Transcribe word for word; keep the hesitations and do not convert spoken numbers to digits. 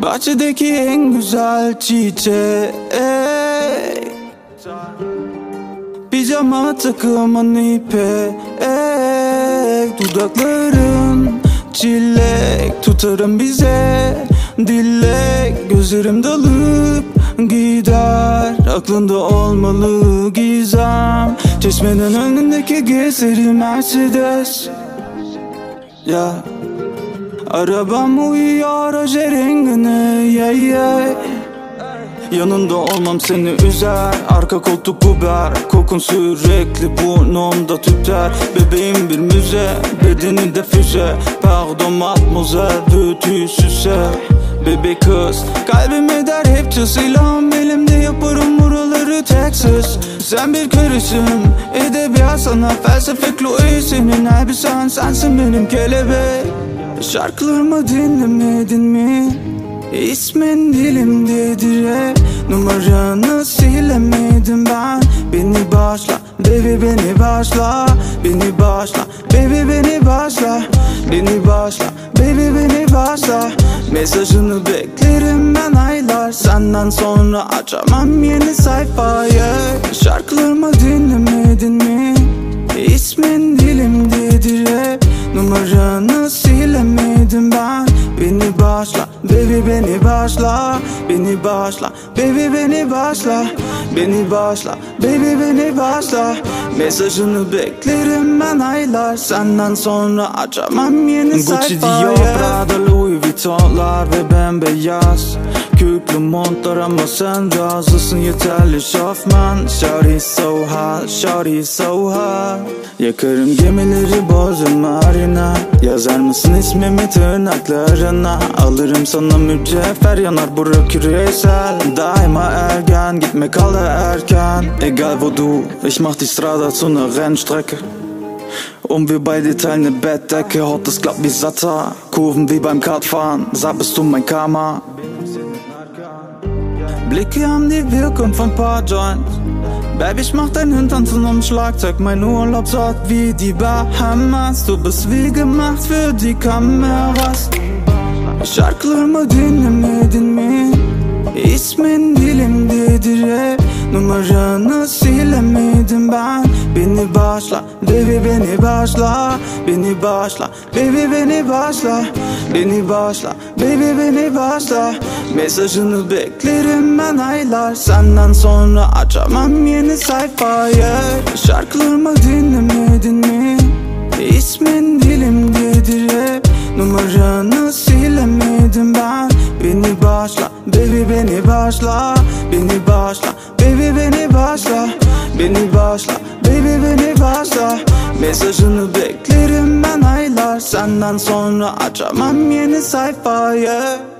Bahçedeki en güzel çiçek, pijama takımın ipek, dudakların çilek, tutarım bize dilek. Gözlerim dalıp gider, aklında olmalı gizem. Çeşmenin önündeki gezeri Mercedes, ya arabam uyuyor oje rengine, yeah, yeah. Yanında olmam seni üzer, arka koltuk Uber. Kokun sürekli burnumda tüter. Bebeğim bir müze, bedeninde füze. Pardon mademoiselle, veux-tu sucer? Bebek kız, kalbim eder hep silahım elimde, yaparım buraları Texas. Sen bir karışım, edebiyat sana felsefe Chloe. Senin elbisen sensin benim kelebek. Şarkılarımı dinlemedin mi? İsmin dilimdedir hep, numaranı silemedim ben. Beni başla, baby beni başla. Beni başla, baby beni başla. Beni başla, baby beni başla. Mesajını beklerim ben aylar, senden sonra açamam yeni sayfayı. Şarkılarımı dinlemedin mi? İsmin dilimdedir hep, numaranı silemedim ben. Beni başla, baby beni başla. Beni başla, baby beni başla. Beni başla, baby beni başla. Mesajını beklerim ben aylar, senden sonra açamam yeni sayfayı. Gucci, Dior, Prada, Louis Vuitton'lar ve bembeyaz kürklü montlar ama sen razısın, yeterli şofman. Shawty so hot, shawty so hot. Yakarım gemileri Bodrum marina. Yazar mısın ismimi tırnaklarına? Alırım sana mücevher, yanar bura küresel. Daima ergen, gitme kal erken. Egal wo du, ich mach die Strada zu ner Rennstrecke. Und wir beide teilen ne Bettdecke. Haut ist glatt wie Satter, Kurven wie beim Kartfahren. Sag, bist du mein Karma? Blicke haben die Wirkung von paar Joints. Baby, ich mach dein Hintern zu nem Schlagzeug. Mein Urlaubsort wie die Bahamas. Du bist wie gemacht für die Kameras. Şarkılarımı dinlemedin mi? İsmin dilimdedir hep, numaranı silemedim ben. Beni başla, baby beni başla. Beni başla, baby beni başla. Beni başla, baby beni başla. Mesajını beklerim ben aylar, senden sonra açamam yeni sayfayı. Şarkılarımı dinlemedin mi? İsmin dilimdedir hep, numaranı silemedim ben. Beni başla, baby beni başla. Beni başla, baby beni başla. Beni başla, baby beni başla. Mesajını beklerim ben aylar, senden sonra açamam yeni sayfayı.